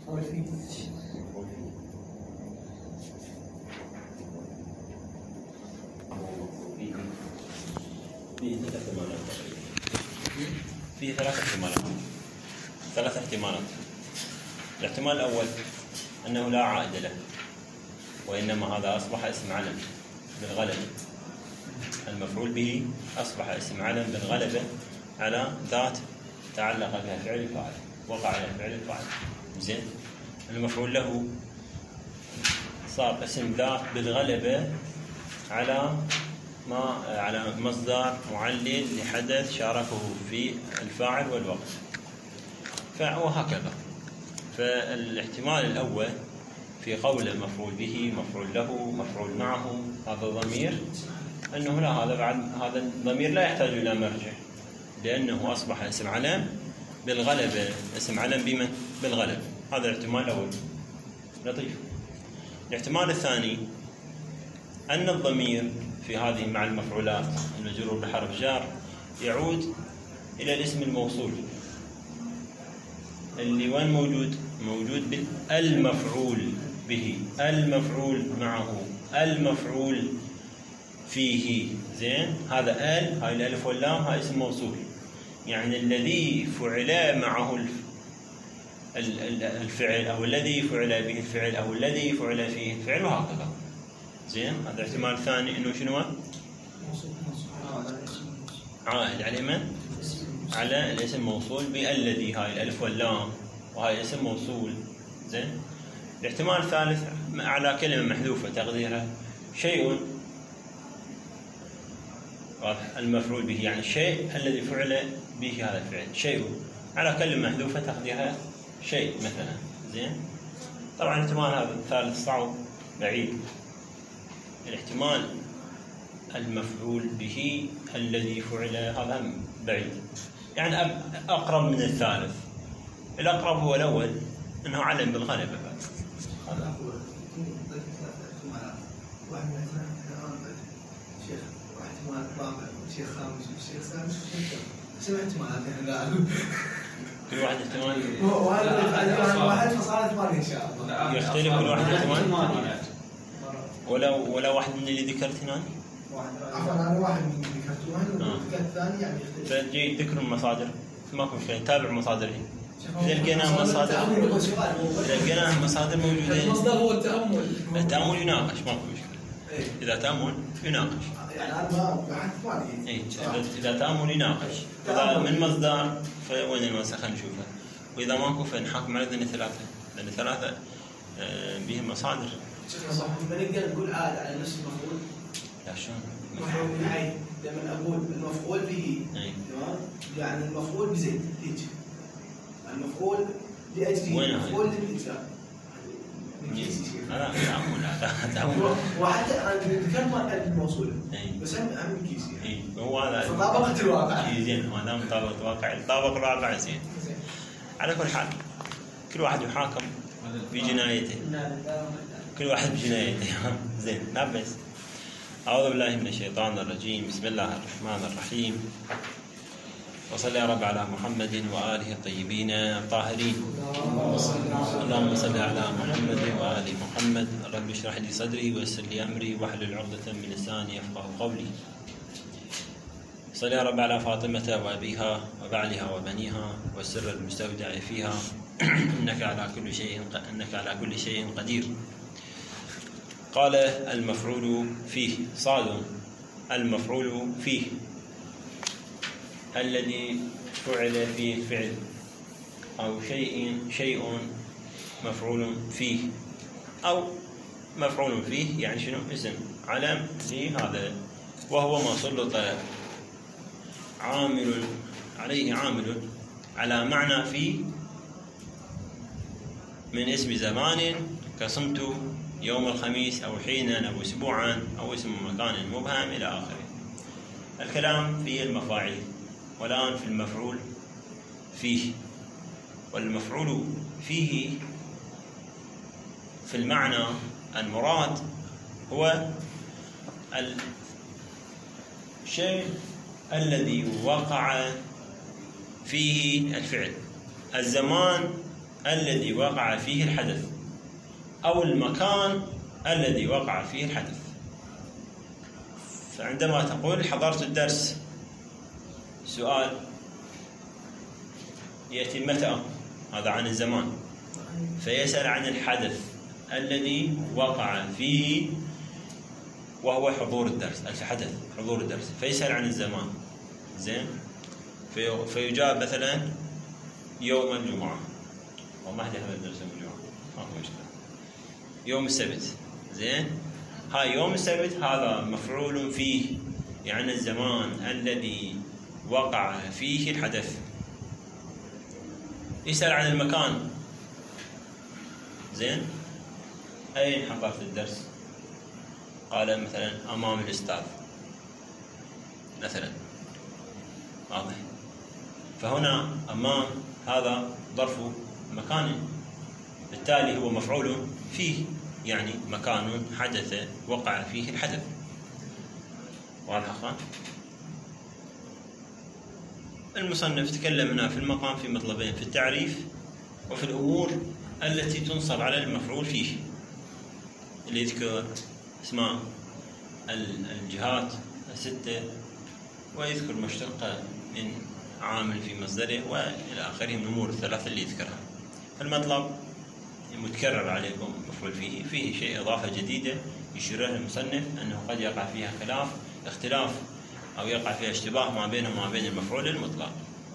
فيه ثلاث احتمالات. الاحتمال الأول أنه لا عائد له، وإنما هذا أصبح اسم علم بالغلبة. المفعول به أصبح اسم علم بالغلبة على ذات تعلق بها فعل الفاعل، وقع على فعل الفاعل. زين، المفعول له صار اسم ذات بالغلبة على مصدر معلل لحدث شاركه في الفاعل والوقت، وهكذا. فالاحتمال الأول في قول المفعول به، مفعول له، مفعول معه، هذا الضمير، أنه لا، هذا الضمير لا يحتاج إلى مرجع، لأنه أصبح اسم علم بالغلبة. اسم علم بمن؟ بالغلبة. هذا الاحتمال الأول لطيف. الاحتمال الثاني أن الضمير في هذه مع المفعولات المجرور بحرف جار يعود إلى الاسم الموصول اللي وين موجود بالمفعول به، المفعول معه، المفعول فيه. زين، هذا هاي الألف واللام، هاي اسم موصول، يعني الذي فعل معه الفعل، أو الذي فعل به الفعل، أو الذي فعل فيه الفعل، وهكذا. زين، هذا الاحتمال الثاني، إنه شنو؟ عائد على من؟ على الاسم موصول بالذي، هاي الألف واللام، وهاي اسم موصول. زين. الاحتمال الثالث على كلمة محذوفة تقديرها شيء، المفعول به يعني الشيء الذي فعل به هذا الفعل، شيء، على كلمة محذوفة تقديرها شيء مثلا. زين. طبعا الاحتمال هذا الثالث صعب بعيد. الاحتمال المفعول به الذي فعل هذا بعيد، يعني أقرب من الثالث. الأقرب هو الأول، أنه علم بالغلبة. هذا هو واحد من الاحتمالات شيخ، واحتمال رابع، شيخ خامس، وشيخ سادس، سبع احتمالات. كل واحد احتمال، واحد فصار ثمانية إن شاء الله. يختلف كل واحد احتمال، ولا واحد من اللي ذكرت هنا. عفوا، أنا واحد من اللي ذكرته، ذكرت الثاني يعني يختلف. فجي ذكر المصادر، ماكو مشكلة، تابع مصادره. إذا لقينا مصادر موجودة، المصدر هو التأمل. التأمل يناقش، ماكو مشكلة. إذا تأمل يناقش، يعني أنا ما بحث ثاني. إذا تأمل يناقش، إذا من مصدر فوين المسألة خلينا نشوفها، وإذا ماكو فنحكم على ثلاثة، لأن ثلاثة بهم مصادر. صح، ما نقدر نقول عاد على نفس المفعول. لا، شلون؟ مفعول به، لما أقول المفعول به، تمام، يعني المفعول بزيد هيك، المفعول لأجله، المفعول للإجزاء. لا، تأمل. وحتى ذكرت الموصول، بس أهم كيس يعني. هو هذا فطابقة الواقع. زين، ما دام طابقة الواقع، طابق الواقع. زين. على كل حال، كل واحد يحاكم بجنايته، كل واحد بجنايته. زين، لا بس. أعوذ بالله من الشيطان الرجيم. بسم الله الرحمن الرحيم. وصلى يا رب على محمد وآله الطيبين الطاهرين. اللهم صل على محمد وآل محمد. رب اشرح لي صدري ويسر لي أمري واحلل عقدة من لساني يفقهوا قولي. صل يا رب على فاطمة وأبيها وبعلها وبنيها والسر المستودع فيها، إنك على كل شيء قدير. قال المفعول فيه، صاد، المفعول فيه الذي فعل فيه الفعل، أو شيء مفعول فيه، أو مفعول فيه يعني شنو؟ اسم علم لهذا، وهو ما سلط عليه عامل على معنى فيه من اسم زمان، كصمت يوم الخميس، أو حينا، أو أسبوعا، أو اسم مكان مبهم إلى آخره. الكلام في المفاعيل، والآن في المفعول فيه. والمفعول فيه في المعنى المراد هو الشيء الذي وقع فيه الفعل، الزمان الذي وقع فيه الحدث أو المكان الذي وقع فيه الحدث. فعندما تقول حضرت الدرس، سؤال يأتي متى؟ هذا عن الزمان، فيسأل عن الحدث الذي وقع فيه وهو حضور الدرس، الحدث حضور الدرس، فيسأل عن الزمان. زين، فيجاب مثلا يوم الجمعة، وما حد يحضر الدرس يوم الجمعة، ما هو مشكلة، يوم السبت. زين، هاي يوم السبت هذا مفعول فيه، يعني الزمان الذي وقع فيه الحدث. يسأل عن المكان. زين، أين حضرت الدرس؟ قال مثلا أمام الأستاذ مثلا، واضح. فهنا أمام هذا ظرف مكان، بالتالي هو مفعول فيه، يعني مكان حدث وقع فيه الحدث. واضح أخوان؟ المصنف تكلم هنا في المقام في مطلبين، في التعريف وفي الأمور التي تنصب على المفعول فيه، اللي يذكر اسماء الجهات الستة، ويذكر مشتقة من عامل في مصدره، وإلى آخره من الأمور الثلاثة اللي يذكرها. المطلب متكرر عليكم مفعول فيه شيء إضافة جديدة يشير له المصنف أنه قد يقع فيها اختلاف أو يقع فيها اشتباه ما بينه وما بين المفعول المطلق.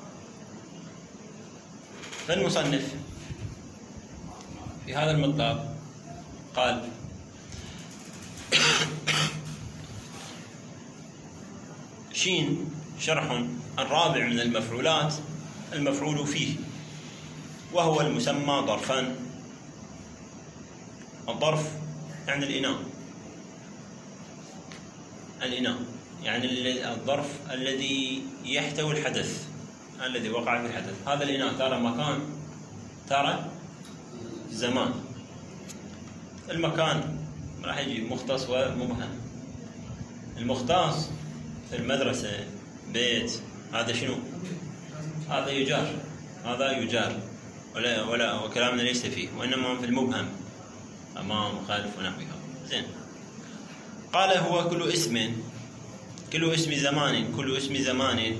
فالمصنف في هذا المطلب قال: شين شرح الرابع من المفعولات المفعول فيه، وهو المسمى ظرفان. الظرف يعني الإناء يعني الظرف الذي يحتوي الحدث الذي وقع في الحدث. هذا الإناء ترى مكان، ترى زمان. المكان راح يجي مختص ومبهم. المختص في المدرسة، بيت، هذا شنو؟ هذا يجار ولا وكلامنا ليس فيه، وإنما في المبهم أمام وخلف ونحوها. زين، قال: هو كل اسم زمان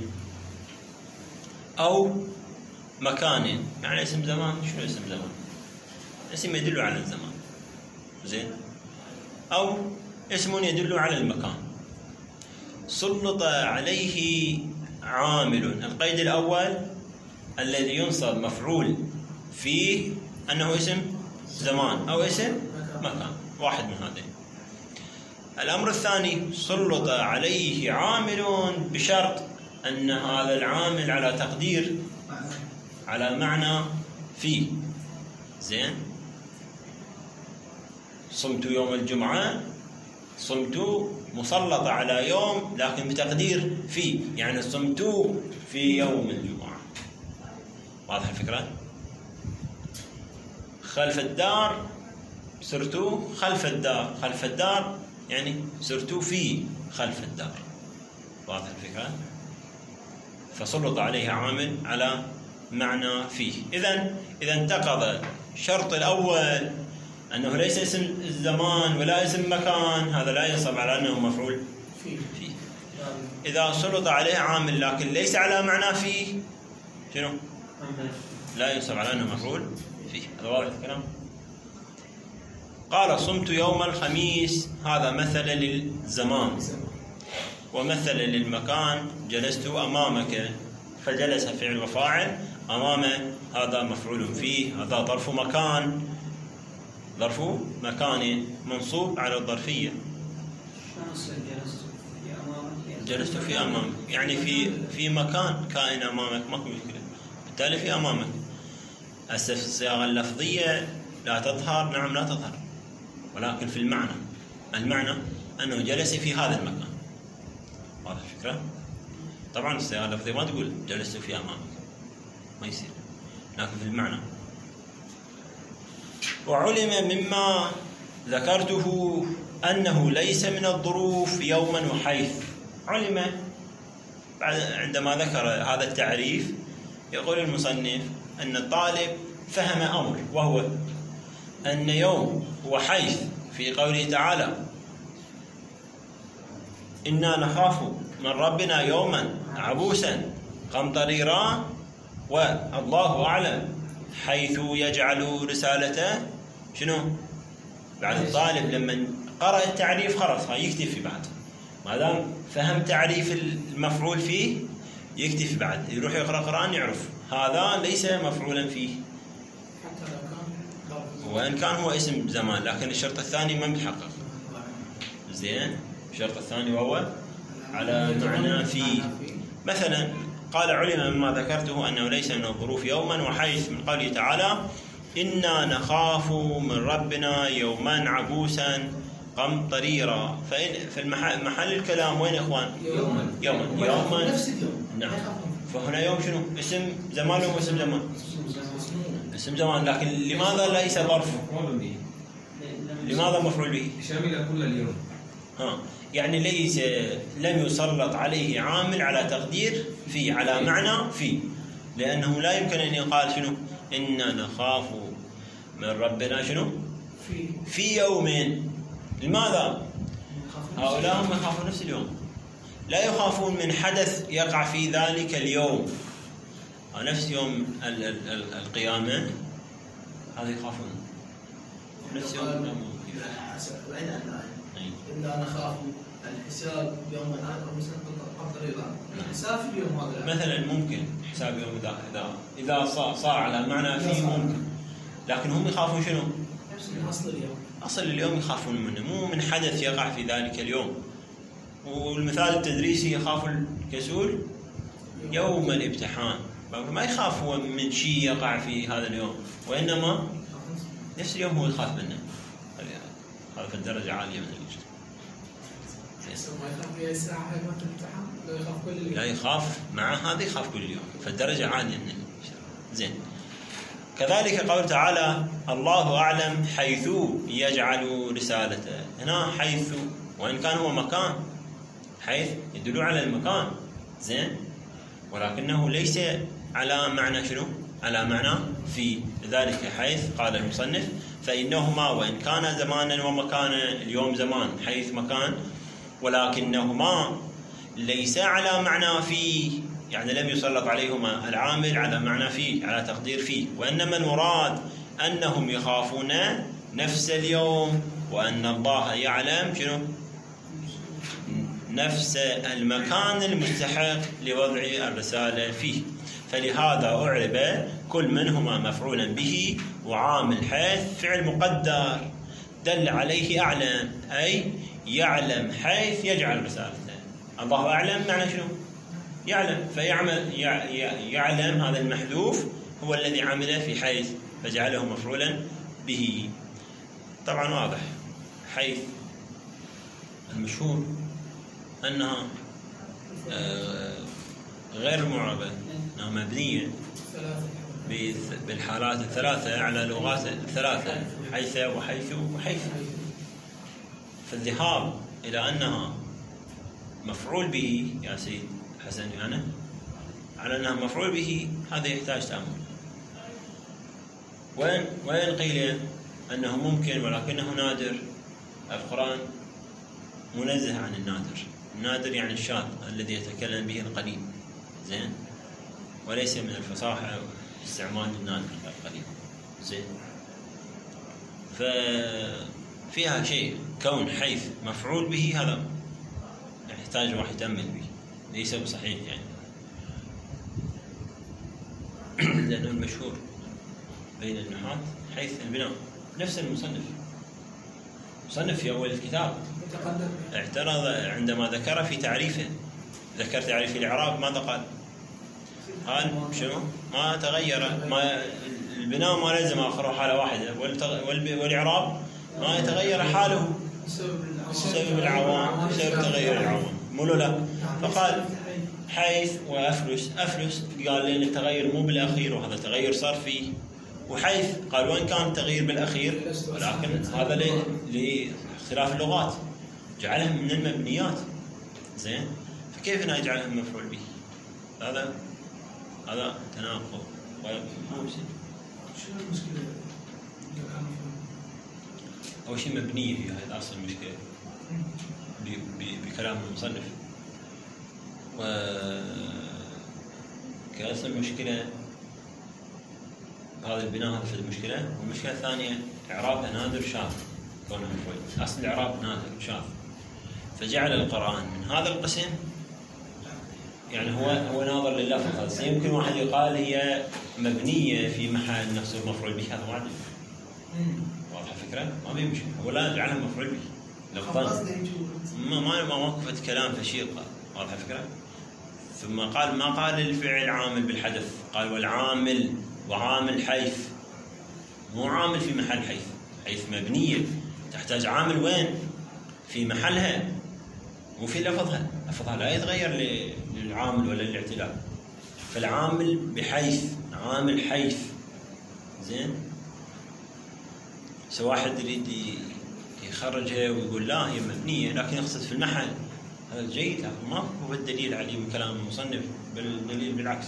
أو مكان. يعني اسم زمان، شنو اسم زمان؟ اسم يدل على الزمان. زين، أو اسم يدل على المكان. سلط عليه عامل. القيد الأول الذي ينصب مفعول فيه أنه اسم زمان أو اسم مكان، واحد من هذين. الأمر الثاني: سلط عليه عامل بشرط أن هذا العامل على تقدير، على معنى فيه. زين، صمت يوم الجمعة، صمت مسلط على يوم لكن بتقدير فيه، يعني صمت في يوم الجمعة. واضح الفكرة؟ خلف الدار، سرت خلف الدار يعني سرت في خلف الدار. واضح الفكرة؟ فسلط عليه عامل على معنى فيه. إذا انتقض الشرط الأول أنه ليس اسم الزمان ولا اسم مكان، هذا لا ينصب على أنه مفعول فيه. إذا سلط عليه عامل لكن ليس على معنى فيه، شنو؟ لا ينصب على أنه مفعول فيه. هذا واضح الكلام؟ قال: صمت يوم الخميس. هذا مثل للزمان، ومثل للمكان. جلست أمامك، فجلس فعل وفاعل، أمام هذا مفعول فيه، هذا ظرف مكان منصوب على الظرفية. جلست في أمامك يعني في مكان كائن أمامك، ماكو مشكلة، بالتالي في أمامك. الصياغة اللفظية لا تظهر، نعم لا تظهر، ولكن في المعنى أنه جلس في هذا المكان. واضح الفكرة؟ طبعا الصياغة اللفظية ما تقول جلست في أمامك، ما يصير، لكن في المعنى. وعلم مما ذكرته أنه ليس من الظروف يوما وحيث. علم عندما ذكر هذا التعريف يقول المصنف أن الطالب فهم أمر، وهو أن يوم هو حيث في قوله تعالى إنا نخاف من ربنا يوما عبوسا قمطريرا، والله أعلم حيث يجعل رسالته. شنو بعد الطالب لما قرأ التعريف خلاص يكتفي بعد، ما دام فهم تعريف المفعول فيه يكتفي بعد، يروح يقرأ قرآن يعرف هذا ليس مفعولا فيه وإن كان هو اسم زمان، لكن الشرط الثاني ما بيتحقق. زين، الشرط الثاني وهو على معنى فيه. مثلا قال علم مما ذكرته أنه ليس من الظروف يوما، وحيث من قوله تعالى إنا نخاف من ربنا يوما عبوسا قمطريرا. في محل الكلام وين يا إخوان؟ يوما نفس اليوم. نعم. فهنا يوم شنو؟ اسم زمان ولا اسم زمان؟ اسم زمان، لكن لماذا ليس ظرف؟ لماذا مفعول به؟ شامل كل اليوم. يعني ليس لم يسلط عليه عامل على تقدير في، على معنى في، لأنه لا يمكن أن يقال شنو؟ إنا نخاف من ربنا شنو؟ في يومين. لماذا؟ هؤلاء هم يخافون نفس اليوم، لا يخافون من حدث يقع في ذلك اليوم، نفس يوم القيامة هذا يخافون نفس يوم إنا نخاف الحساب يوم قمطريرا. الحساب في اليوم هذا مثلا ممكن حساب يوم إذا صار على معنى فيه ممكن، لكن هم يخافون شنو؟ أصل اليوم يخافون منه، مو من حدث يقع في ذلك اليوم. والمثال التدريسي يخاف الكسول يوم الامتحان، ما يخاف هو من شيء يقع في هذا اليوم، وإنما نفس اليوم هو يخاف منه. هذا في الدرجة عالية من الإجتماع. لا يخاف مع هذا، يخاف كل يوم، فالدرجة عالية من الإجتماع. زين. كذلك قول تعالى الله أعلم حيث يجعل رسالته. هنا حيث وإن كان هو مكان، حيث يدل على المكان. زين، ولكنه ليس على معنى شنو؟ على معنى في. لذلك حيث قال المصنف فإنهما وإن كان زمانا ومكانا، اليوم زمان حيث مكان، ولكنهما ليس على معنى فيه، يعني لم يسلط عليهما العامل على معنى فيه، على تقدير فيه، وإنما المراد أنهم يخافون نفس اليوم، وأن الله يعلم شنو؟ نفس المكان المستحق لوضع الرسالة فيه. فلهذا أعرب كل منهما مفعولا به، وعامل حيث فعل مقدر دل عليه أعلم، أي يعلم حيث يجعل رسالته. الله أعلم معنى شنو؟ يعلم، فيعمل يعلم هذا المحذوف هو الذي عمل في حيث فجعله مفعولا به. طبعا واضح. حيث المشهور أنها غير معربة، أنها مبنية بالحالات الثلاثة على لغات الثلاثة، حيث وحيث وحيث. فالذهاب إلى أنها مفعول به يا سيد حسن يعني على أنها مفعول به هذا يحتاج تأمل. وين قيل أنه ممكن ولكنه نادر؟ القرآن منزه عن النادر. النادر يعني الشاذ الذي يتكلم به القليل. زين، وليس من الفصاحة استعمال النادر القليل. زين، ففيها شيء كون حيث مفعول به هذا يحتاج واحد يتأمل به، ليس بصحيح يعني. لأنه المشهور بين النحاة حيث البناء. نفس المصنف في أول الكتاب اعترض عندما ذكر في تعريفه، ذكر تعريف الإعراب، ماذا قال؟ قال شنو؟ ما تغير، ما البناء ما لازم آخره حالة واحدة، والإعراب ما يتغير حاله بسبب العوام، بسبب تغير العوام، مو لا؟ فقال حيث وأفلس. أفلس قال لأن التغير مو بالأخير، وهذا تغير صرفي. وحيث قال وإن كان التغيير بالأخير، ولكن هذا لاختلاف اللغات جعلهم من المبنيات. زين، فكيف نجعلهم مفعول به؟ هذا تناقض. شنو المشكلة؟ أول شيء مبنية فيها، هذا أصل المشكلة بكلام المصنف. وكأصل المشكلة هذا البناء، هذا في المشكلة. والمشكلة الثانية إعرابها نادر شاذ، كونه مفعول. أصل الإعراب نادر شاذ، فجعل القرآن من هذا القسم. يعني هو ناظر لللفظ. يمكن واحد يقال هي مبنية في محل نفس المفعول به، هذا واحد واضح الفكرة، ما في مشكلة، ولا جعلها مفعول به لفظا. ما وقفت كلام في شيء، واضح الفكرة. ثم قال ما قال الفعل عامل بالحدث، قال والعامل، وعامل حيث، مو عامل في محل حيث مبنية تحتاج عامل وين؟ في محلها، مو في لفظها لا يتغير للعامل ولا للاعتلال. فالعامل بحيث، عامل حيث، زين. سو واحد يريد يخرجها ويقول لا هي مبنية لكن يقصد في المحل، هذا جيد، لكن ما هو الدليل عليه من كلام المصنف، بل الدليل بالعكس.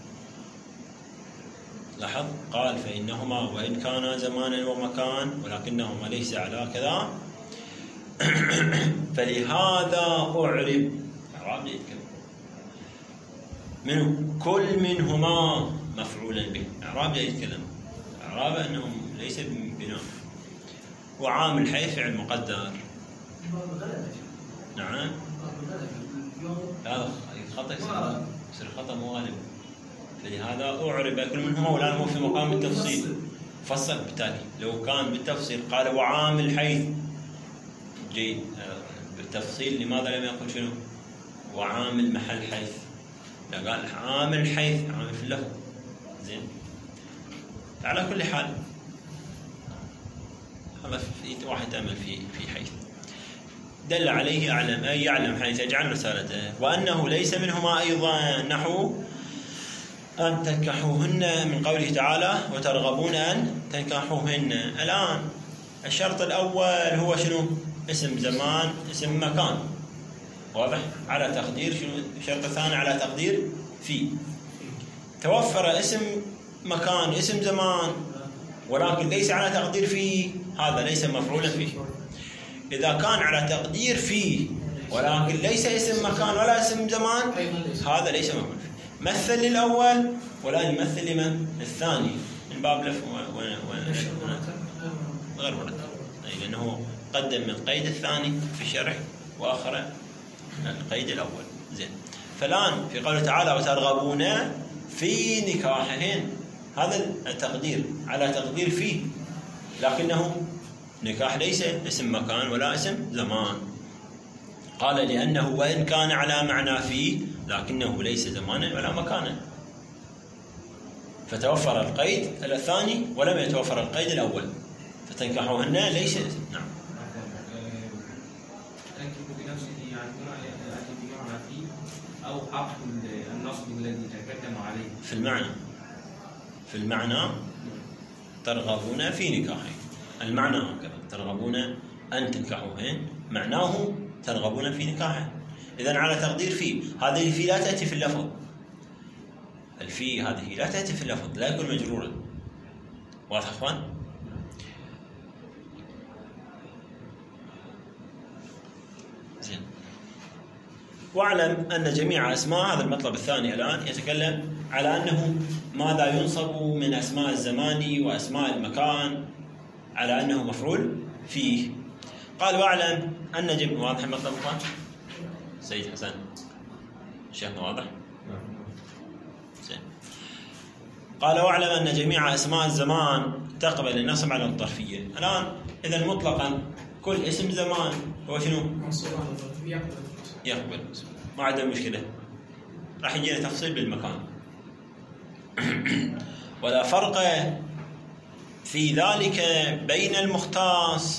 لاحظ قال فإنهما وإن كانا زمانا ومكان ولكنهما ليس على كذا فلهذا أعرب من كل منهما مفعولا به. إعراب يتكلم إعراب أنهم ليس بناء. وعامل حيث فعل مقدر. نعم هذا خطأ، يصير خطأ مو غالب. فلهذا أعرب كل منهما، ولا مو في مقام التفصيل، فصل. بالتالي لو كان بالتفصيل قال وعامل حيث، جيد. بالتفصيل لماذا لم يقل شنو وعامل محل حيث؟ لا، قال عامل حيث، عامل في اللفظ، زين. على كل حال هذا في واحد أمل في حيث دل عليه أعلم، أي يعلم حيث يجعل رسالته. وأنه ليس منهما أيضا نحو أن تنكحوهن من قوله تعالى وترغبون أن تنكحوهن. الآن الشرط الأول هو شنو؟ اسم زمان، اسم مكان، واضح؟ على تقدير شنو؟ الشرط الثاني على تقدير في. توفر اسم مكان، اسم زمان، ولكن ليس على تقدير فيه، هذا ليس مفعولا فيه. إذا كان على تقدير فيه ولكن ليس اسم مكان ولا اسم زمان، هذا ليس مفعول فيه. مثل للأول ولا يمثل لمن؟ الثاني، من باب لف غير مرتب، لأنه قدم القيد الثاني في الشرح وآخر القيد الأول، زين. فالآن في قوله تعالى وترغبون في نكاحهن، هذا التقدير على تقدير فيه، لكنه نكاح ليس اسم مكان ولا اسم زمان. قال لأنه وإن كان على معنى فيه لكنه ليس زمانا ولا مكانا، فتوفر القيد الثاني ولم يتوفر القيد الأول، فتنكحوهن ليس اسم. نعم. أو حق النصب الذي تكلم عليه في المعنى ترغبون في نكاحه، المعنى هكذا ترغبون أن تنكحوهن، معناه ترغبون في نكاحه. إذن على تقدير في، هذه الفي لا تأتي في اللفظ، الفي هذه لا تأتي في اللفظ، لا يكون مجرورا. واضح أخوان؟ زين. واعلم أن جميع أسماء، هذا المطلب الثاني الآن يتكلم على أنه ماذا ينصب من أسماء الزمان وأسماء المكان على أنه مفعول فيه. قال واعلم أن جميع، واضح المطلب أخوان؟ سيد حسن شيخنا واضح؟ زين. قال واعلم أن جميع أسماء الزمان تقبل النصب على الظرفية. الآن إذا مطلقا كل اسم زمان هو شنو؟ يقبل، ما عندنا مشكلة. راح يجينا تفصيل بالمكان. ولا فرق في ذلك بين المختص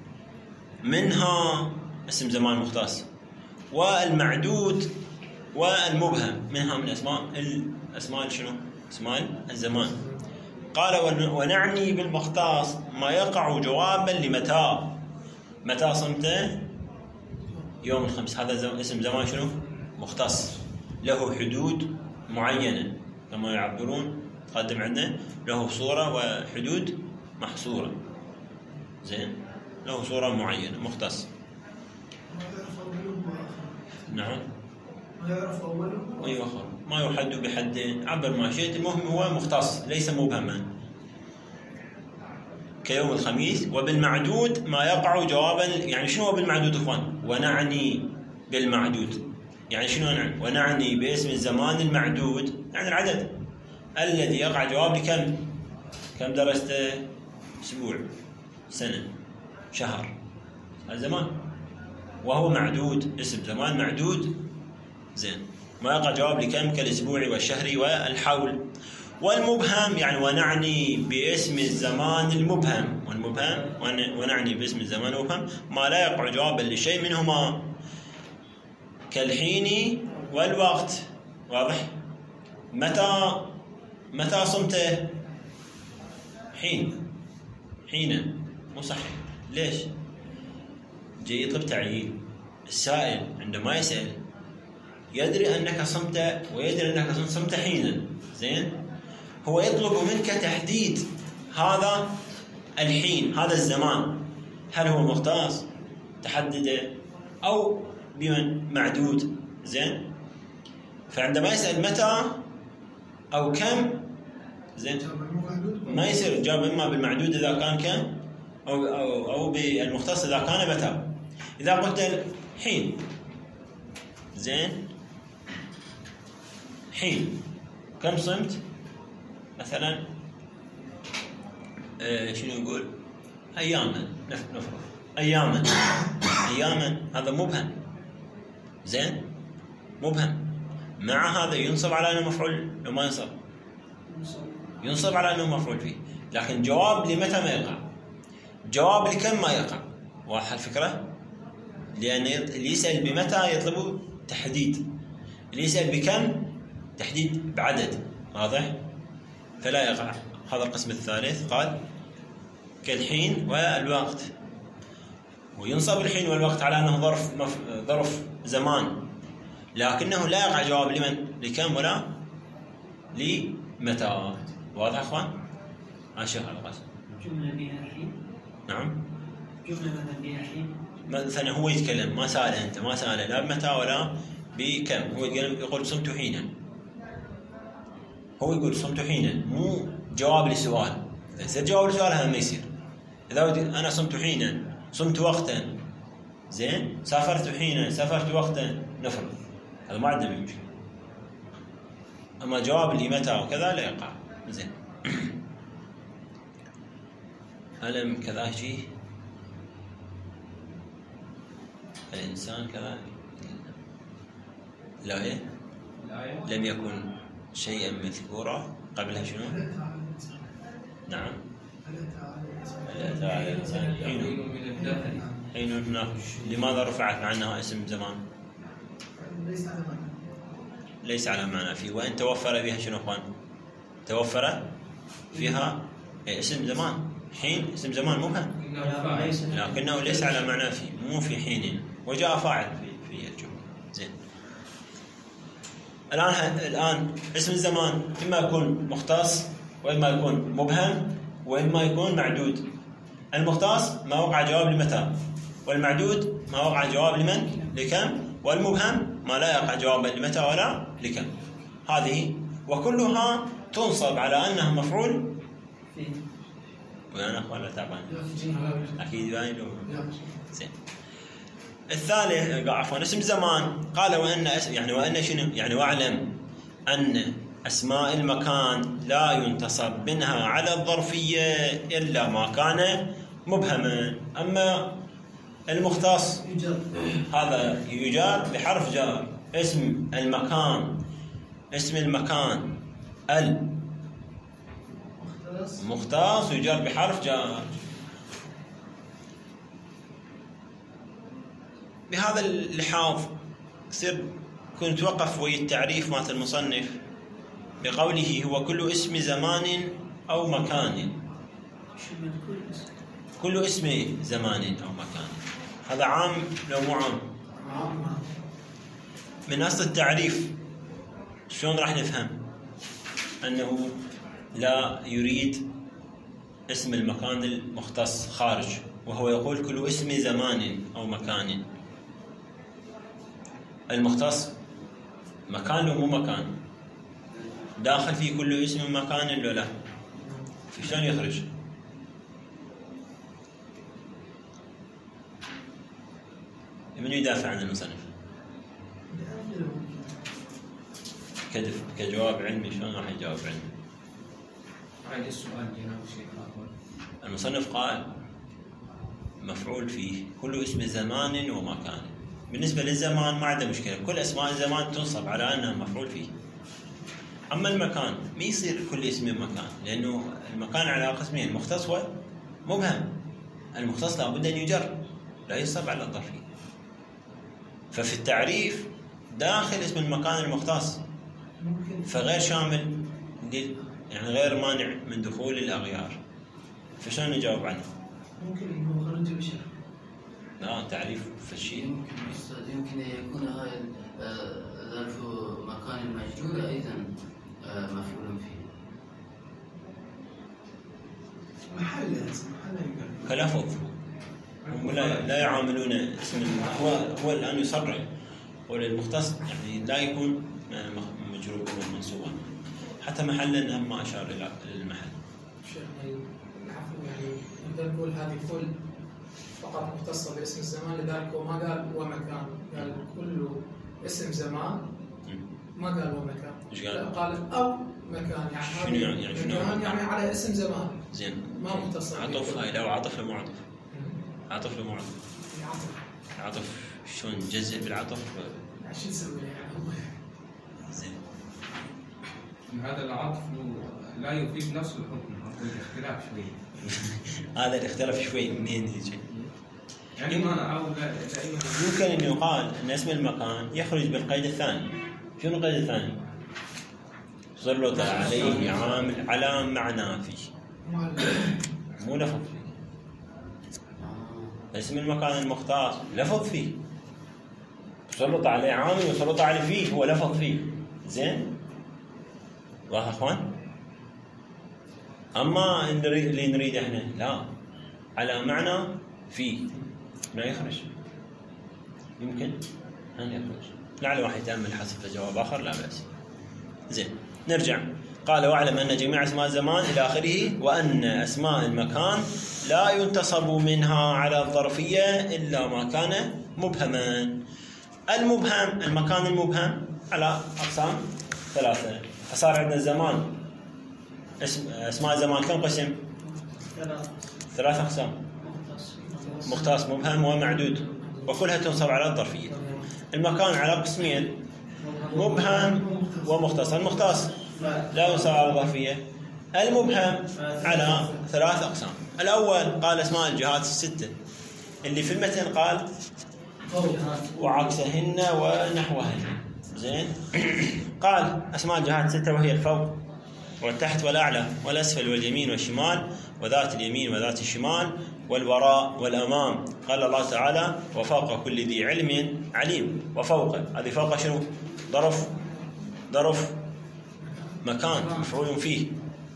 منها اسم زمان مختص والمعدود والمبهم منها من أسماء شنو؟ أسماء الزمان. قال ونعني بالمختص ما يقع جوابا متى صمت يوم الخميس، هذا اسم زمان شنو؟ مختص، له حدود معينة كما يعبرون تقدم عندنا له صورة وحدود محصورة. زين، له صورة معينة مختص. نعم. ما يعرف أوله. أيوة، ما يحد بحدين، عبر ما شئت، المهم هو مختص ليس مبهما. كيوم الخميس. وبالمعدود ما يقع جوابا. يعني شنو هو بالمعدود اخوان؟ ونعني بالمعدود يعني شنو نعني؟ ونعني باسم الزمان المعدود يعني العدد الذي يقع جواب لكم. كم درسته؟ اسبوع، سنة، شهر، الزمان، وهو معدود، اسم زمان معدود. زين، ما يقع جواب لكم كالاسبوع والشهر والحول. والمبهم يعني ونعني باسم الزمان المبهم. والمبهم ونعني باسم الزمان المبهم ما لا يقع جوابا لشيء منهما كالحين والوقت. واضح؟ متى صمت؟ حينا مو صحيح. ليش؟ جاي يطلب تعيين. السائل عندما يسأل يدري أنك صمت ويدري أنك صمت حينا. زين، هو يطلب منك تحديد هذا الحين، هذا الزمان، هل هو مختص تحدده أو بمن معدود. زين، فعندما يسأل متى أو كم، زين، ما يصير جاب إما بالمعدود إذا كان كم أو بالمختص إذا كان متى. إذا قلت حين، زين، حين كم صمت مثلا؟ شنو يقول؟ أياما، نفرض أياما هذا مبهم. زين، مبهم. مع هذا ينصب على أنه مفعول لو ما ينصب؟ ينصب على أنه مفعول فيه. لكن جواب لمتى ما يقع، جواب لكم ما يقع. واضح الفكرة؟ لأن اللي يسأل بمتى يطلب تحديد، اللي يسأل بكم تحديد بعدد. واضح؟ فلا يقع. هذا القسم الثالث قال كالحين والوقت. وينصب الحين والوقت على أنه ظرف زمان، لكنه لا يقع جواب لمن؟ لكم ولا لمتى. واضح أخوان؟ أشوف هذا القسم. جملة بها حين. نعم. جملة مثلا بها حين. مثلا هو يتكلم، ما سأل أنت، ما سأل لا بمتى ولا بكم. هو يقول صمت حينا. هو يقول صمت حينا، مو جواب لسؤال. إذا جواب لسؤال هذا ما يصير. إذا أنا صمت حينا، صمت وقتا، زين، سافرت حينا، سافرت وقتا، نفرض، هذا ما عندنا مشكلة. أما جواب لي متى وكذا لا يقع. زين. ألم كذا شيء الإنسان كذا لا إيه؟ لم يكن شيئا مذكورا قبلها شنو؟ نعم. على الإنسان حين من لماذا رفعت مع أنها اسم زمان؟ ليس على معنى فيه. وإن توفر بها شنو أخوان؟ توفر فيها اسم زمان. حين اسم زمان مبهم لكنه ليس على معنى فيه، مو في حين، وجاء فاعل في الجملة. زين. الآن اسم الزمان إما يكون مختص وإما يكون مبهم وإما يكون معدود. المختص ما وقع جواب لمتى، والمعدود ما وقع جواب لمن؟ لكم. والمبهم ما لا يقع جوابا لمتى ولا لكم. هذه وكلها تنصب على أنها مفعول وأنا أخوان تعبان أكيد باين. زين. الثالث عفوا اسم زمان قال وأن يعني وأن شنو يعني واعلم أن أسماء المكان لا ينتصب منها على الظرفية إلا ما كان مبهما. أما المختص هذا يجار بحرف جار. اسم المكان المختص يجار بحرف جار. بهذا اللحاظ كنت وقف ويا التعريف مات المصنف بقوله هو كل اسم زمان أو مكان. كل اسم زمان أو مكان، هذا عام لو مو عام؟ من أصل التعريف شلون راح نفهم أنه لا يريد اسم المكان المختص خارج، وهو يقول كل اسم زمان أو مكان. المختص مكان لو مو مكان، داخل فيه كل اسم مكان لو لا، شلون يخرج؟ من يدافع عن المصنف كجواب علمي؟ شلون راح يجاوب علمي؟ هذا السؤال جناب الشيخ الأول. المصنف قال مفعول فيه كل اسم زمان ومكان. بالنسبة للزمان ما عنده مشكلة، كل أسماء الزمان تنصب على أنها مفعول فيه. أما المكان ما يصير كل اسم مكان، لأنه المكان على قسمين، مختص ومبهم. المختص لابد أن يجر، لا ينصب على الظرفية. ففي التعريف داخل اسم المكان المختص، فغير شامل، يعني غير مانع من دخول الأغيار. فشلون نجاوب عنه؟ ممكن انه خرج بشر. لا، تعريف في الشيء. يمكن يكون هاي ظرف مكان المجرور أيضا مفعول فيه. محل كلفظ، لا يعاملون اسم. هو الآن يصرح وللمختص يعني لا يكون مجرور منصوبا، حتى محلا ما أشار إلى المحل. يعني نقدر نقول هذه كل فقط مختصة باسم الزمان، لذلك هو ما قال ومكان، قال كل اسم زمان، ما قال ومكان، قال أو مكان. يعني شنو يعني على اسم زمان. زين، ما مختصة. عطف هاي لو عطف لو معطف. عطف لو معطف. عطف شلون نجزء بالعطف؟ شو نسوي يعني؟ زين، هذا العطف لا يفيد نفس الحكم، الاختلاف شوي. هذا الاختلاف شوي منين يجي؟ يعني ما يمكن أن يقال أن اسم المكان يخرج بالقيد الثاني. شنو القيد الثاني؟ سلط عليه عامل على معنى فيه، مو لفظ فيه. اسم المكان المختص لفظ فيه، سلط عليه عامل وسلط عليه فيه، هو لفظ فيه. زين، واضح اخوان؟ اما اللي نريد احنا لا، على معنى فيه ما يخرج. يمكن ان يخرج، لعل واحد يتامل حسب جواب اخر، لا باس. زين، نرجع. قال واعلم ان جميع اسماء الزمان الى اخره، وان اسماء المكان لا ينتصب منها على الظرفيه الا ما كان مبهما. المبهم، المكان المبهم على اقسام ثلاثه. فصار عندنا الزمان، اسماء الزمان كم قسم؟ ثلاث اقسام: مختص، مبهم، ومعدود، وكلها تنصب على الظرفيه. المكان على قسمين: مبهم ومختص. المختص لا ينصب على الظرفيه. المبهم على ثلاث اقسام. الاول قال اسماء الجهات السته، اللي في المتن قال وعكسهن ونحوهن. زين، قال اسماء الجهات السته وهي الفوق والتحت والاعلى والاسفل واليمين والشمال وذات اليمين وذات الشمال والوراء والامام. قال الله تعالى: وفوق كل ذي علم عليم. وفوق، هذه فوق شنو؟ ظرف مكان مفعول فيه.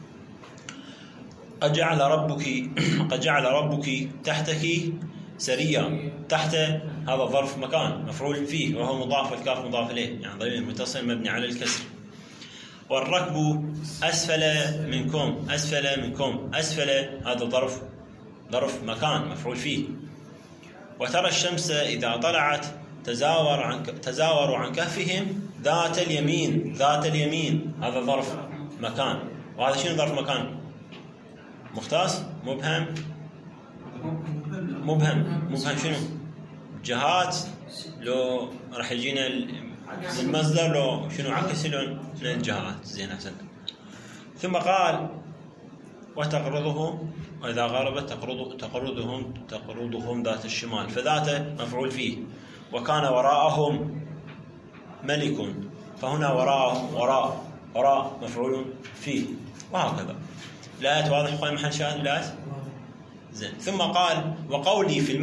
قد جعل ربك تحتك سريا. تحت هذا ظرف مكان مفعول فيه، وهو مضاف، والكاف مضاف اليه، يعني ضمير متصل مبني على الكسر. والركب أسفل منكم. أسفل هذا ظرف مكان مفعول فيه. وترى الشمس إذا طلعت تزاوروا عن كهفهم ذات اليمين. هذا ظرف مكان. وهذا شنو ظرف مكان؟ مختص، مبهم شنو؟ جهات، لو راح يجينا المصدر، لو شنو عكس لون الجهات. زين، احسن. ثم قال: وتقرضهم، واذا غربت تقرضهم ذات الشمال. فذاته مفعول فيه. وكان وراءهم ملك، فهنا وراء مفعول فيه، وهكذا. الآيات واضح قال محل شاهد الآيات. زين، ثم قال: وقولي في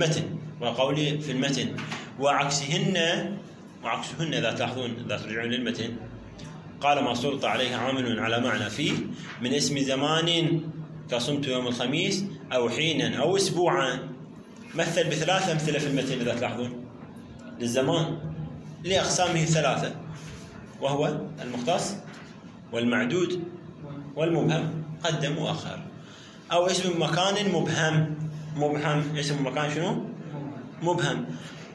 المتن وعكسهن. إذا تلاحظون، إذا ترجعون للمتن، قال ما سلط عليه عامل على معنى فيه من اسم زمان كصمت يوم الخميس أو حينا أو أسبوعا. مثل ب3 أمثلة في المتن إذا تلاحظون للزمان لأقسامه 3، وهو المختص والمعدود والمبهم، قدم وأخر. أو اسم مكان مبهم اسم مكان شنو؟ مبهم.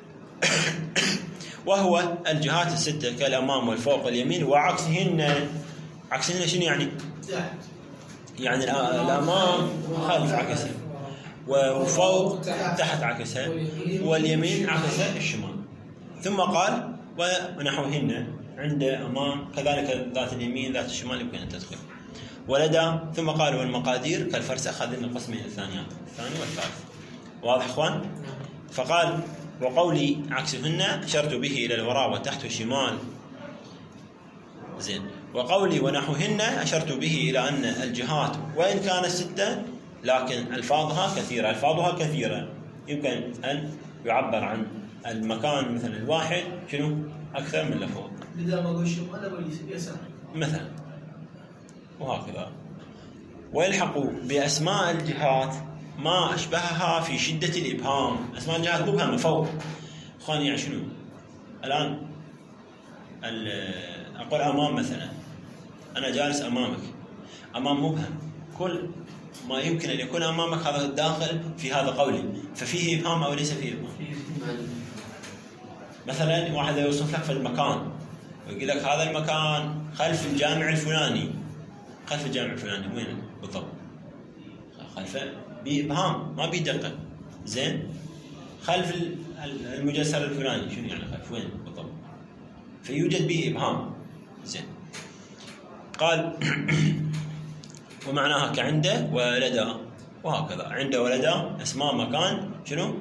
وهو الجهات الستة كالأمام والفوق واليمين وعكسهن. عكسهن شنو يعني؟ يعني الأمام خلف عكسها، وفوق تحت عكسها، واليمين عكسها الشمال. ثم قال ونحوهن عند أمام كذلك ذات اليمين ذات الشمال يمكن أن تدخل. ولدى ثم قال والمقادير كالفرسخ. هذين القسمين الثانيان، الثاني والثالث. واضح اخوان؟ فقال وقولي عكسهن أشرت به إلى الوراء والتحت والشمال. زين. وقولي ونحوهن أشرت به إلى أن الجهات وإن كانت 6 لكن ألفاظها كثيرة يمكن أن يعبر عن المكان مثلا الواحد شنو أكثر من لفظ. بدل ما أقول شمال أقول يسار مثلا، وهكذا. ويلحق بأسماء الجهات ما أشبهها في شدة الإبهام. أسماء الجهات مبهمة فوق. أخواني يعني شنو؟ الآن أقول أمام مثلا، أنا جالس أمامك، أمام مبهم، كل ما يمكن أن يكون أمامك هذا داخل في هذا قولي، ففيه إبهام أو ليس فيه إبهام؟ مثلا واحد يوصف لك في المكان ويقول لك هذا المكان خلف الجامع الفلاني. خلف الجامع الفلاني وين بالضبط؟ خلفه بإبهام ما بدقة. زين. خلف المجسر الفلاني شنو يعني خلف وين بالضبط؟ فيوجد به إبهام. زين. قال ومعناها كعنده ولدى وهكذا. عنده ولدى اسماء مكان شنو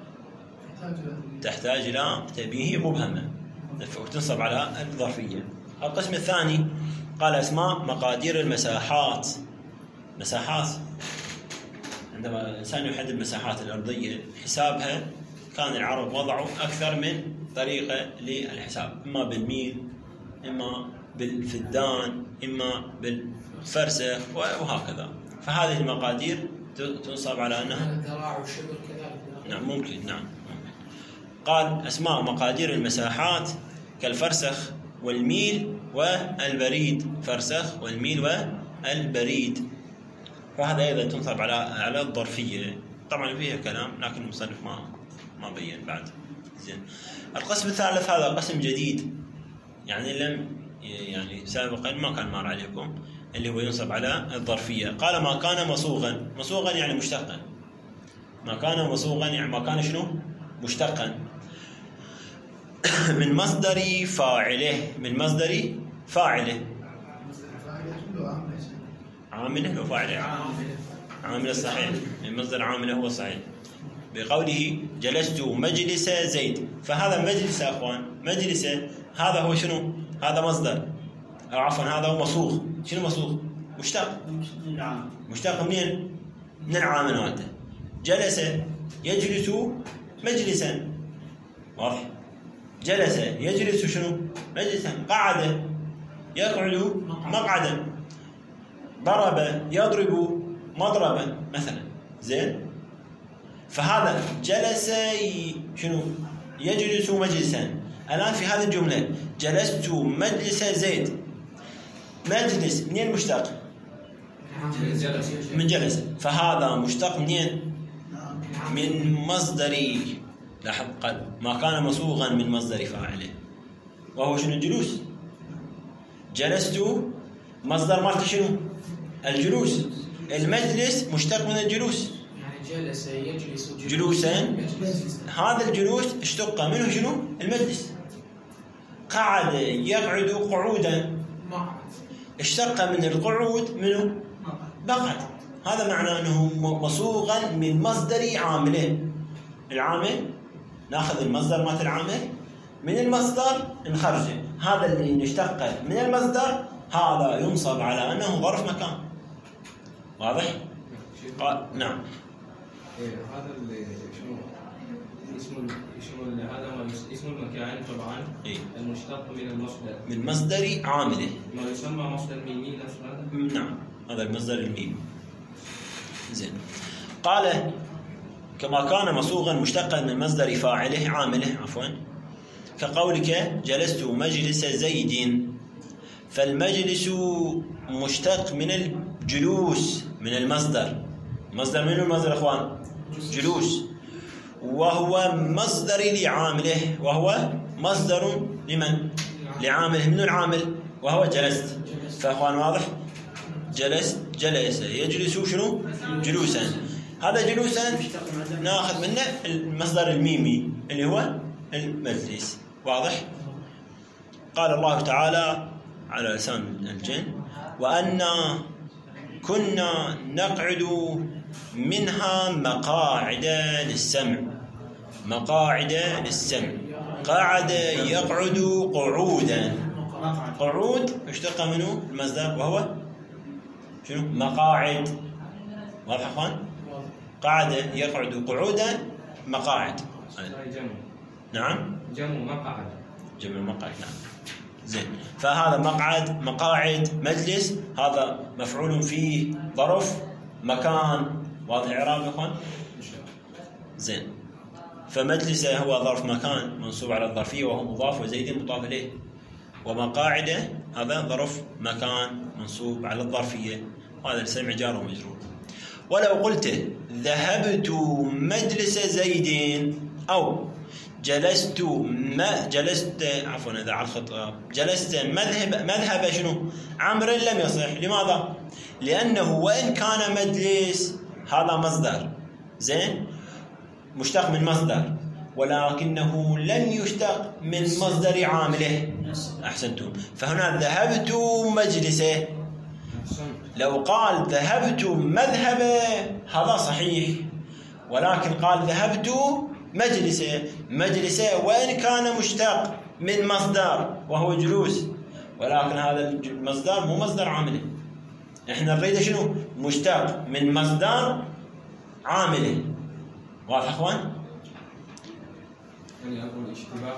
تحتاج إلى تنبيه مبهمة وتنصب على الظرفية. القسم الثاني قال أسماء مقادير المساحات. مساحات عندما الإنسان يحدد مساحات الأرضية حسابها كان العرب وضعوا أكثر من طريقة للحساب، إما بالميل، إما بالفدان، إما بالفرسخ وهكذا. فهذه المقادير تنصب على أنها الذراع والشبر كذلك. نعم ممكن. نعم. قال أسماء مقادير المساحات كالفرسخ والميل والبريد. فرسخ والميل والبريد. فهذا أيضا تنصب على الظرفية. طبعا فيها كلام لكن المصنف ما بين بعد. زين. القسم الثالث هذا قسم جديد يعني سابقا ما كان مر عليكم، اللي هو ينصب على الظرفية. قال ما كان مصوغا. مصوغا يعني مشتقا. ما كان مصوغا يعني ما كان شنو مشتقا من مصدر فاعله. من مصدر فاعله. عامله وفاعله. عامله صحيح. من مصدر عامله هو صحيح. بقوله جلست مجلس زيد. فهذا مجلس يا اخوان، مجلس هذا هو شنو؟ هذا مصدر، او عفوا هذا هو مصوغ. شنو مصوغ؟ مشتق. مشتق منين؟ من العامل مالته. جلس يجلس مجلسا. واضح؟ جلس يجلس شنو؟ مجلسا. قعد يقعد مقعدا. ضرب يضرب مضربا مثلا. زين. فهذا جلس شنو؟ يجلس مجلسا. الآن في هذه الجملة جلست مجلس زيد. مجلس منين مشتق؟ من جلس. فهذا مشتق منين؟ من مصدري. لاحظ قال ما كان مصوغا من مصدر فاعله، وهو شنو؟ الجلوس. جلست مصدر مالته شنو؟ الجلوس. المجلس مشتق من الجلوس. يعني جلس يجلس جلوسا. هذا الجلوس اشتق منه شنو؟ المجلس. قعد يقعد قعودا. اشتق من القعود منه مقعد. هذا معناه انه مصوغا من مصدر عامله. العامل ناخذ المصدر مالت العامل، من المصدر نخرجه. هذا اللي نشتق من المصدر هذا ينصب على انه ظرف مكان. واضح؟ قال نعم. هذا اللي شنو هذا ما اسم المكان طبعا المشتق من المصدر، من مصدر عامله، ما يسمى مصدر ميمي نفس هذا. نعم هذا المصدر الميمي. زين. قال كما كان مصوغا مشتقا من مصدر فاعله عامله عفوا، كقولك جلست مجلس زيد، فالمجلس مشتق من الجلوس من المصدر. مصدر منه المصدر اخوان جلوس، وهو مصدر لعامله، وهو مصدر لمن؟ لعامله. من العامل؟ وهو جلست. فاخوان واضح؟ جلس يجلس شنو؟ جلوسا. هذا جلوسا ناخذ منه المصدر الميمي اللي هو المجلس. واضح؟ قال الله تعالى على لسان الجن: وأنا كنا نقعد منها مقاعد للسمع. مقاعد للسمع، قعد يقعد قعودا. قعود اشتق منه المصدر وهو شنو؟ مقاعد. واضح اخوان؟ قعد يقعد قعودا مقاعد. نعم جمع مقعد. جمع مقعد. نعم. زين. فهذا مقعد، مقاعد، مجلس، هذا مفعول فيه، ظرف، مكان. واضح اعراب يا اخوان؟ زين. فمجلس هو ظرف مكان منصوب على الظرفيه وهو مضاف، وزيد مضاف اليه. ومقاعد هذا ظرف مكان منصوب على الظرفيه، وهذا السمع جار ومجرور. ولو قلت ذهبت مجلس زيد، أو جلست عفوا هذا على الخطاب، جلست مذهب شنو؟ عمرو، لم يصح. لماذا؟ لأنه وإن كان مجلس هذا مصدر زين مشتق من مصدر، ولكنه لم يشتق من مصدر عامله. أحسنتم. فهنا ذهبت مجلسه. لو قال ذهبت مذهبه هذا صحيح، ولكن قال ذهبت مجلسه وإن كان مشتق من مصدر وهو جلوس، ولكن هذا المصدر مو مصدر عامله. احنا نريد شنو؟ مشتق من مصدر عامله. واضح اخوان؟ يعني اقول اشتباه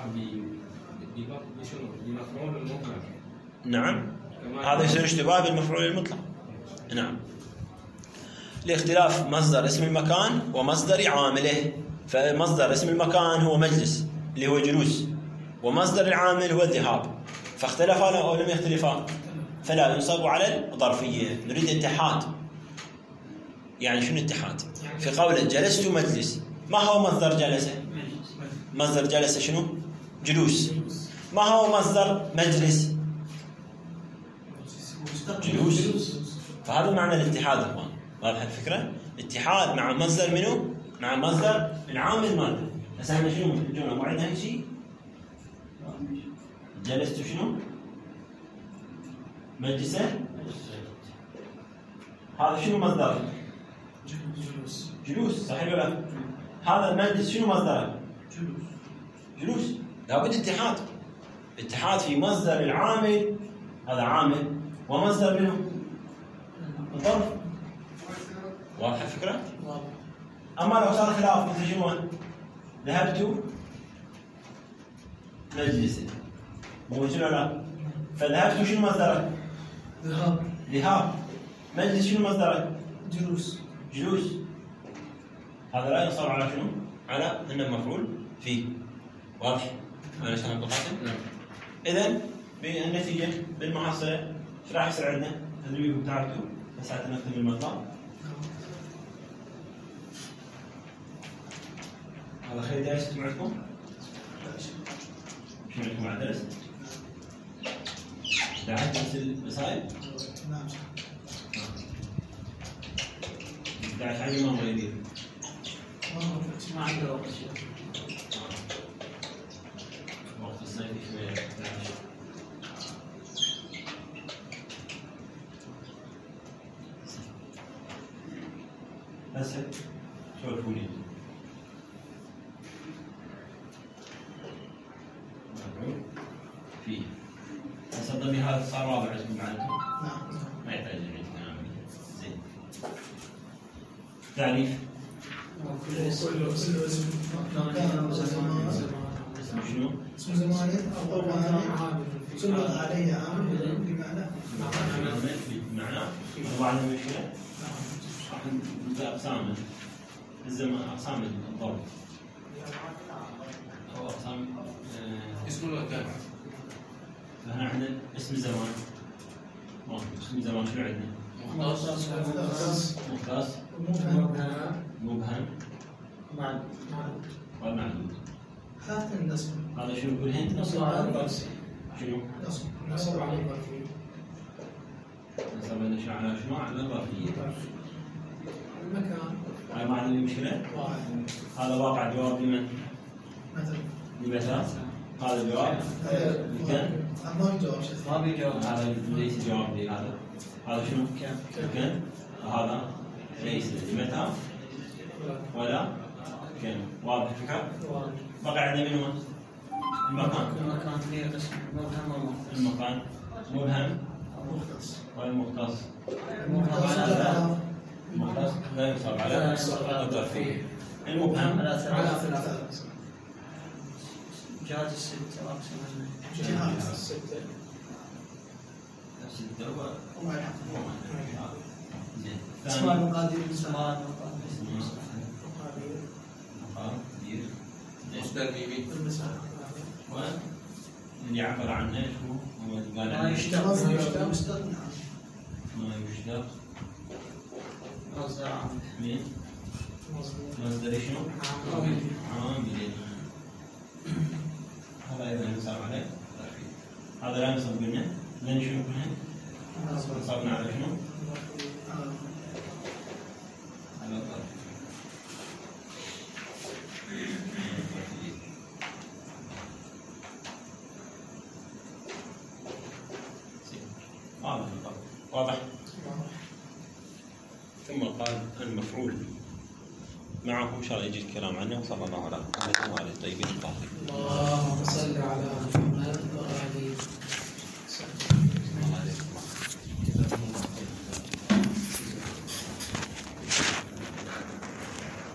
بمفعول المطلق. نعم هذا يصير اشتباه بالمفعول المطلق. نعم، لاختلاف مصدر اسم المكان ومصدر عامله. فمصدر اسم المكان هو مجلس اللي هو جلوس، ومصدر العامل هو الذهاب، فاختلفا أو لم يختلفا؟ فلا ينصب على الظرفية. نريد اتحاد. يعني شنو اتحاد؟ في قوله جلست مجلس، ما هو مصدر جلسه؟ مصدر جلسه شنو؟ جلوس. ما هو مصدر مجلس؟ جلوس. فهذا معنى الاتحاد اخوان. واضح الفكره؟ اتحاد مع مصدر منه؟ مع مصدر العامل ماله. هسه احنا شنو الجمله موعدها شيء؟ جلست شنو؟ مجلسه. هذا شنو مصدره؟ جلوس. صحيح ولا لا؟ هذا المجلس شنو مصدره؟ جلوس. لابد اتحاد في مصدر العامل، هذا عامل، ومصدر منه الظرف. واضح الفكره؟ اما لو صار خلاف مثل شنو؟ ذهبت مجلسا، مو شنو لا؟ فذهبت شنو مصدره؟ ذهاب. مجلس شنو مصدره؟ جلوس. هذا لا ينصب على شنو؟ على انه مفعول فيه. واضح؟ انا شلون بقاتل؟ اذا بالنتيجه بالمحصله ايش راح يصير عندنا؟ تدريبكم تعرفتوا بس حتى نختم المطلب. هذا خير درس معكم؟ شو عندكم مع درس؟ دعيت نفس المسائل؟ نعم. دعيت علي ما غيري. ما عنده وقت. وقت الصيف شوية. هسه سولفوا لي. فيه. هسه الضمير هذا صار واضح عندكم معلومة؟ نعم. ما يحتاج نعمل. زين. تعريف. كل اسم مكان وزمان شنو؟ اسم زمان أو مكان سبق عليه عامل بمعنى معناه طبعا المشكلة نبدأ أقسام الزمان، أقسام الضرب أو أقسام اسم المكان. فهنا عندنا اسم الزمان. اسم الزمان شنو عندنا؟ مختص مبهم والمعدود. هذا النصب هذا شنو كلهن؟ نصب على الرأس. شنو؟ نصب على الظرفية. نصب على شنو؟ على الظرفية. المكان هاي ما عندنا مشكلة؟ هذا واقع جواب لمن؟ مثلا لمتى؟ هذا جواب لكن؟ ما في جواب شيء. ما بيجاوب. هذا ليس جواب لي هذا شنو؟ كان وهذا ليس لمتى ولا كان. واضح الفكرة؟ بقى عندنا منو؟ المكان. المكان فيه قسم مبهم ومختص. المكان مبهم مختص. والمختص. مختص المختص لا يصاب على الظرفية. المبهم على على ثلاثة. ثلاثة جهاز الستة وأقسم منه. جهاز. ستة ستة وما يلحق. زين. اسماء المقادير سماء مقادير. مصدر ميمي. المسألة. واللي عبر عنه شو هو اللي قال ما عنه؟ يشتق. مستثنى. ما يشتق مصدر عام. من مصدر شنو؟ عامل. هذا أيضا ينصب عليه ظرفية. هذا لا ينصب قلنا لأن شنو قلنا؟ نصبنا على شنو؟ على الظرفية. واضح؟ ثم قال المفعول معه إن شاء الله يجي الكلام عنه. وصلى الله على محمد وعلى الطيبين الطاهرين.